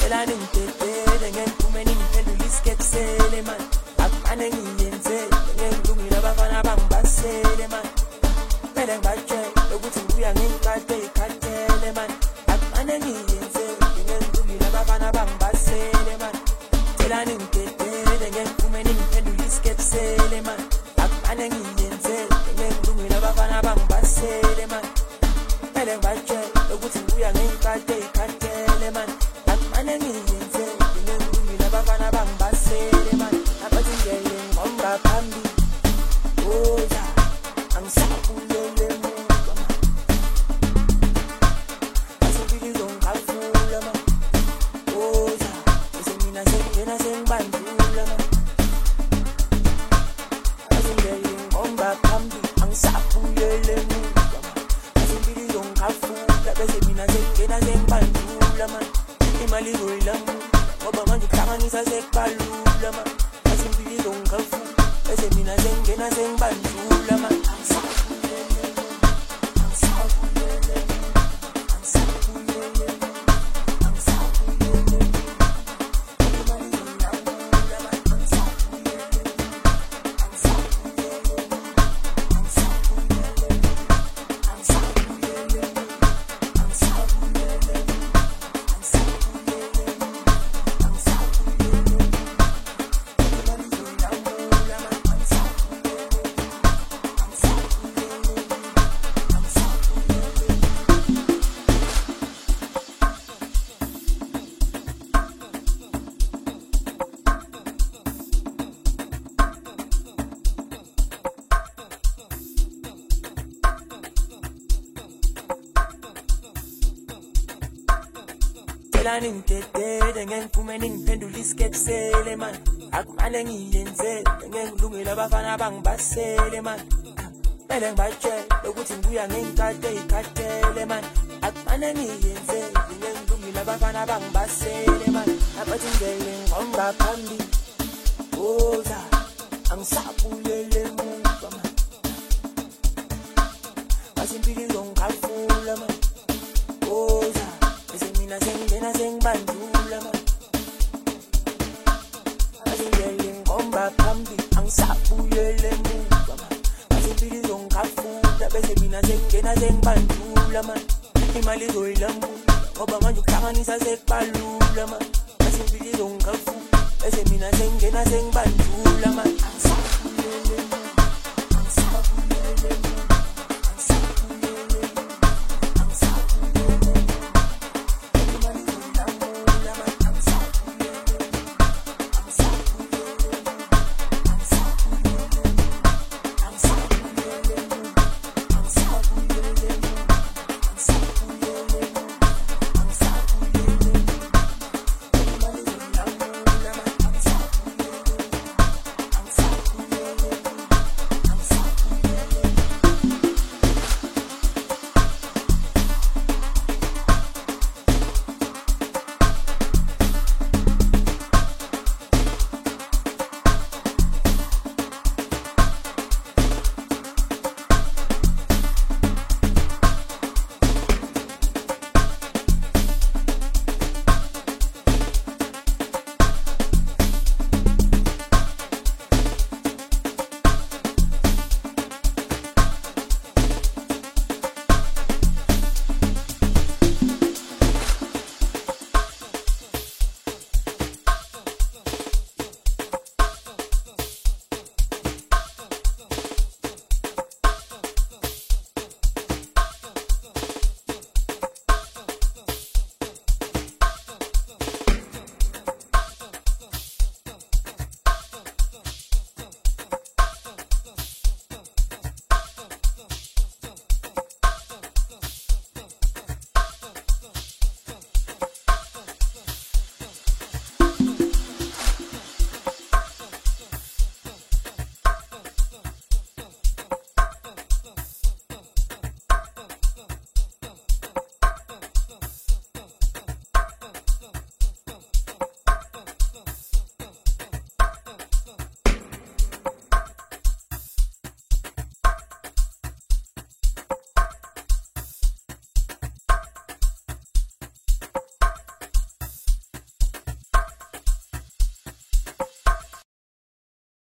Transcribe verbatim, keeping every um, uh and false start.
Tela ningitete ngemphume ningiphendula isikepsele man. Akufane ngiyenze ngengilungile abafana bangibasele man. Mele ngibatshele ukuthi ngibuya ngengikade ikhathele man. Akufane ngiyenze ngengilungile abafana bangibasele man. Tela ningitete ngemphume ningiphendula isikepsele man. Akufane ngiyenze ngengilungile abafana bangibasele man. Mele ngibatshele ukuthi ngibuya ngengikade ikhathele man. Akufane ngiyenze ngengilungile abafana bangibasele man. Abathi ngeke ngomba phambili. Oh ya, angisabulele muva man. Asibili zongikhavula man. Oh ya, bese mina sengena sengibandlula man. Abathi ngeke ngomba phambili. Angisabulele muva man. Asibili zongikhavula bese mina sengena sengibandlula man. Imali zoyilamu ngoba manje ukuhlanganisa sekubalula man. Asimpili zongikhavula bese mina sengena sengibandlula man. Angisabulele angisabulele angisabulele angisabulele imali zoyilamu man. Angisabulele angisabulele angisabulele angisabulele angisabulele. Tela ningitete ngemphume ningiphendula isikepsele man. Akumane ngiyenze ngengilungile abafana bangibasele man. Mele ngibatshele ukuthi ngibuya ngengikade ikhathele man. Akumane ngiyenze ngengilungile abafana bangibasele man. Abathi ngeke ngomba phambili. Oh ya, angisabulele muva man. Asimpili zongikhavula man. Oh ya, bese mina sengena sengibandlula man. Asingeke ngomba phambili. Angisabulele muva man. Asimpili zongikhavula bese mina sengena sengibandlula man. Imali zoyilamu ngoba manje ukuhlanganisa sekubalula man. Asimpili zongikhavula bese mina sengena sengibandlula man. Angisabulele angisabulele